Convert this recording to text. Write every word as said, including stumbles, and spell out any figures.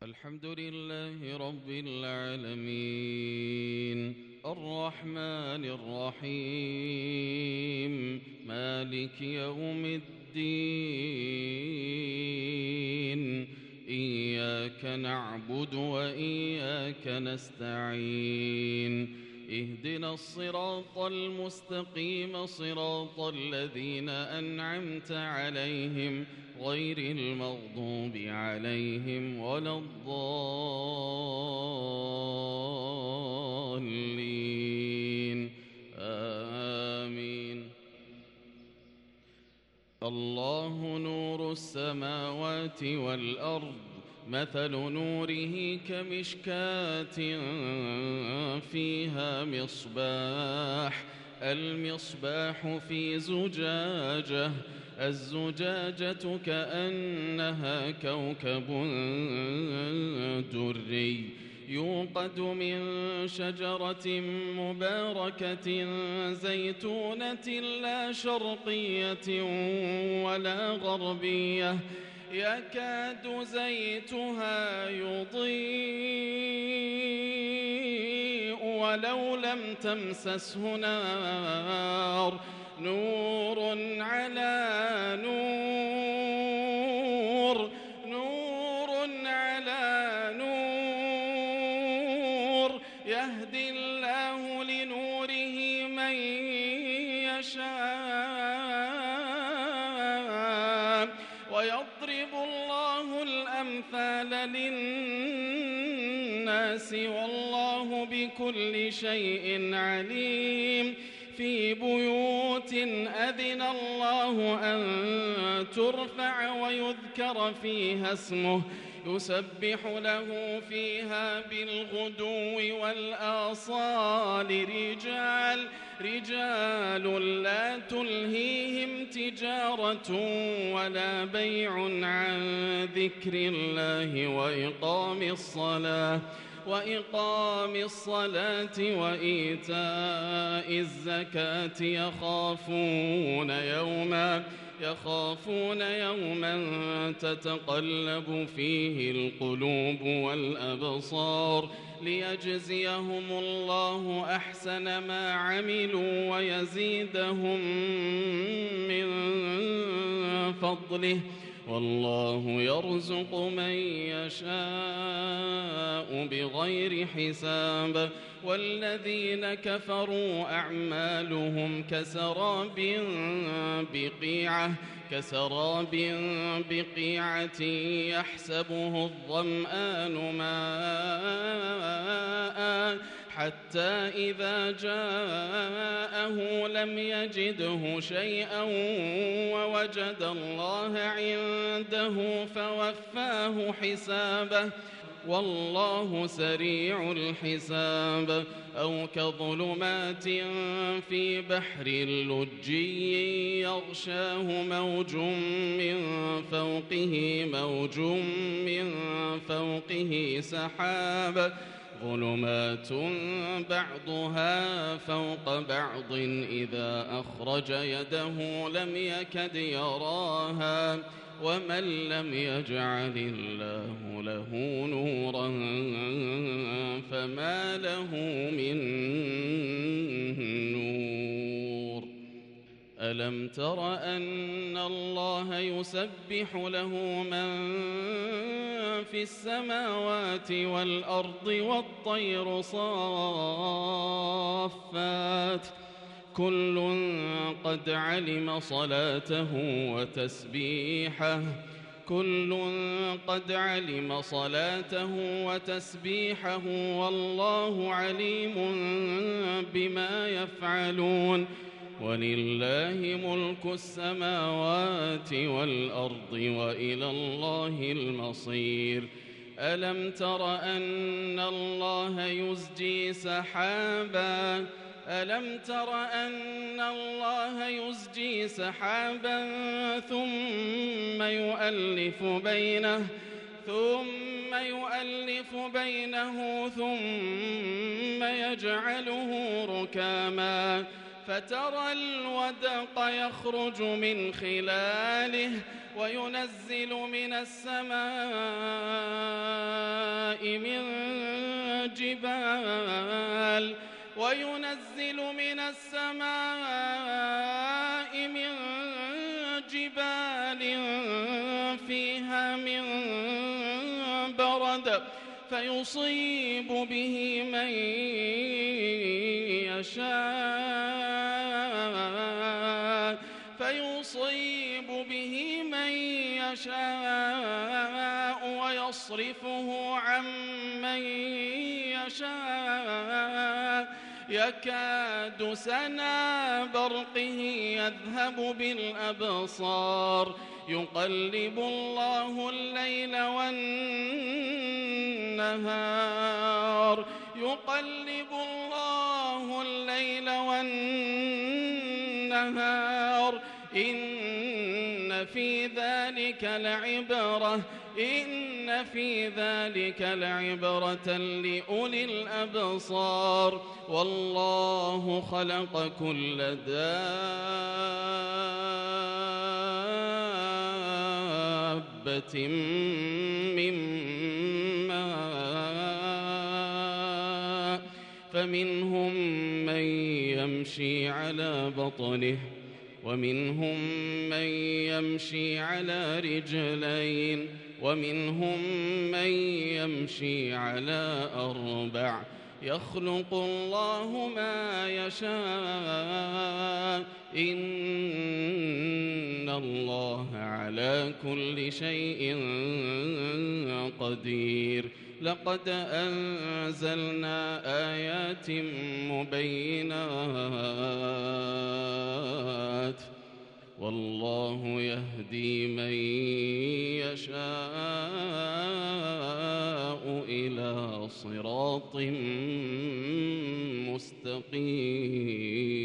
الحمد لله رب العالمين الرحمن الرحيم مالك يوم الدين إياك نعبد وإياك نستعين اهدنا الصراط المستقيم صراط الذين أنعمت عليهم غير المغضوب عليهم ولا الضالين آمين. الله نور السماوات والأرض مثل نوره كمشكاة فيها مصباح المصباح في زجاجة الزجاجة كأنها كوكب دري يوقد من شجرة مباركة زيتونة لا شرقية ولا غربية يكاد زيتها يضيء ولو لم تمسسه نار نور على نور نور على نور يهدي الله لنوره من يشاء ويضرب الله الأمثال للناس والله بكل شيء عليم. في بيوت أذن الله أن ترفع ويذكر فيها اسمه يسبح له فيها بالغدو والآصال رجال رجال لا تلهيهم تجارة ولا بيع عن ذكر الله وإقام الصلاة وإقام الصلاة وإيتاء الزكاة يخافون يوما يخافون يوما تتقلب فيه القلوب والأبصار ليجزيهم الله أحسن ما عملوا ويزيدهم من فضله والله يرزق من يشاء بغير حساب. والذين كفروا أعمالهم كسراب بقيعة كسراب بقيعة يحسبه الظمآن ماء حتى إذا جاءه لم يجده شيئا ووجد الله عنده فوفاه حسابه والله سريع الحساب. أو كظلمات في بحر لجي يغشاه موج من فوقه موج من فوقه سحاب ظلمات بعضها فوق بعض إذا أخرج يده لم يكد يراها ومن لم يجعل الله له نورا فما له من نور. ألم تر أن الله يسبح له من في السماوات والأرض والطير صافات كل قد علم صلاته وتسبيحه كل قد علم صلاته وتسبيحه والله عليم بما يفعلون. ولله ملك السماوات والأرض وإلى الله المصير. ألم تر أن الله يزجي سحابا ألم تر أن الله يزجي سحابا ثم يؤلف بينه ثم يؤلف بينه ثم يجعله ركاما فترى الودق يخرج من خلاله وينزل من السماء من جبال وينزل من السماء من جبال فيها من برد فيصيب به من يشاء فيصيب به من يشاء ويصرفه عن من يشاء يكاد سنا برقه يذهب بالأبصار يقلب الله الليل والنهار يقلب الله الليل والنهار إن في ذلك لعبرة إن في ذلك لعبرة لأولي الأبصار والله خلق كل دابة من ماء فمنهم من يمشي على بطنه ومنهم من يمشي على رجلين ومنهم من يمشي على أربع يخلق الله ما يشاء إن الله على كل شيء قدير لقد أنزلنا آيات مبينات والله يهدي من يشاء إلى صراط مستقيم.